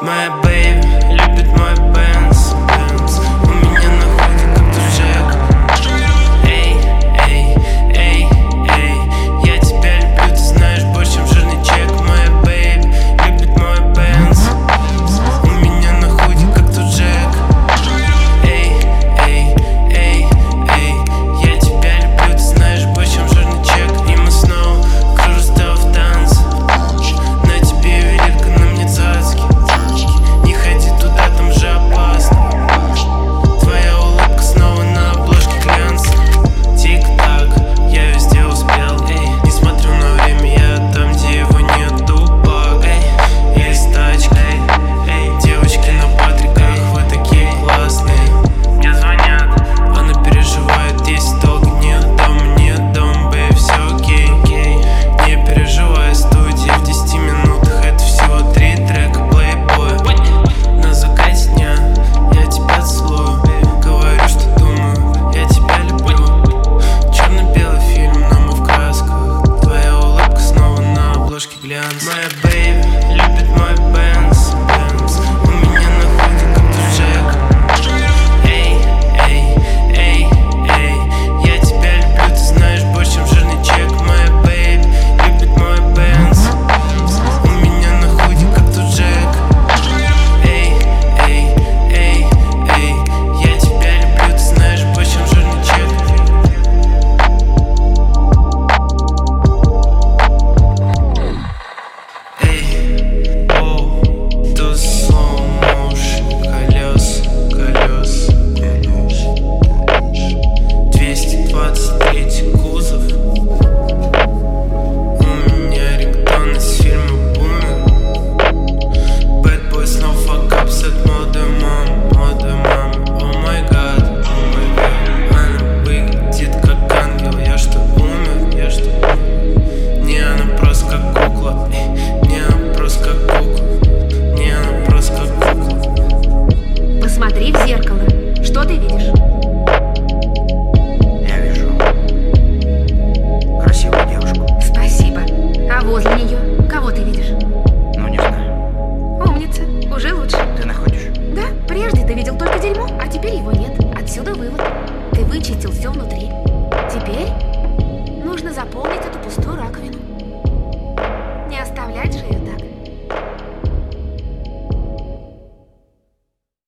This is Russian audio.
Моя бэйби любит мой Бенз. У меня на худе как Джек. Эй, эй, эй, эй, я тебя люблю, ты знаешь, больше, чем жирный чек. Моя бэйби любит мой Бенз. У меня на худе как Джек. Эй, эй, эй, эй, я тебя люблю, ты знаешь, больше, чем жирный чек. И мы снова кружим с тобой в танце. На тебе ювелирка, на мне цацки. Не ходи туда, там же опасно. Твоя улыбка снова на обложке глянца. Тик-так, я везде успел. Эй, не смотрю на время, я там, где его нет. Тупак, эй, есть тачка. Эй, девочки на патриках, вы такие классные. Мне звонят, она переживает, есть долго нет дома, бэй, все окей. Не переживай, студия в 10 минутах, это всего 3 трека плейбоя. На закате дня я тебя целую, говорю, что думаю, я тебя люблю. Черно-белый фильм, но мы в красках. Твоя улыбка снова на обложке глянца. Моя бэйби любит мой Бенз. У меня на худе как Джек. Эй, эй, эй, эй, я тебя люблю, ты знаешь, больше, чем жирный чек. Моя бэйби любит мой Бенз. У меня на худе как Джек. Эй, эй, эй, эй, я тебя люблю, ты знаешь, больше, чем жирный чек. Эй, оу, то slow motion, колес. 223 кузов. У меня рингтон из фильма «Бумер». Bad boy снова fuck up, сет молодой мам. О май гад, она выглядит как ангел. Я что, умер? Не, она просто как кукла. Не, она просто как кукла. Не, она просто как кукла. Посмотри в зеркало. Что ты видишь? Я вижу красивую девушку. Спасибо. А возле нее кого ты видишь? Ну, не знаю. Умница. Уже лучше. Ты находишь? Да, прежде ты видел только дерьмо, а теперь его нет. Отсюда вывод. Ты вычистил все внутри. Теперь нужно заполнить эту пустую раковину. Не оставлять же это.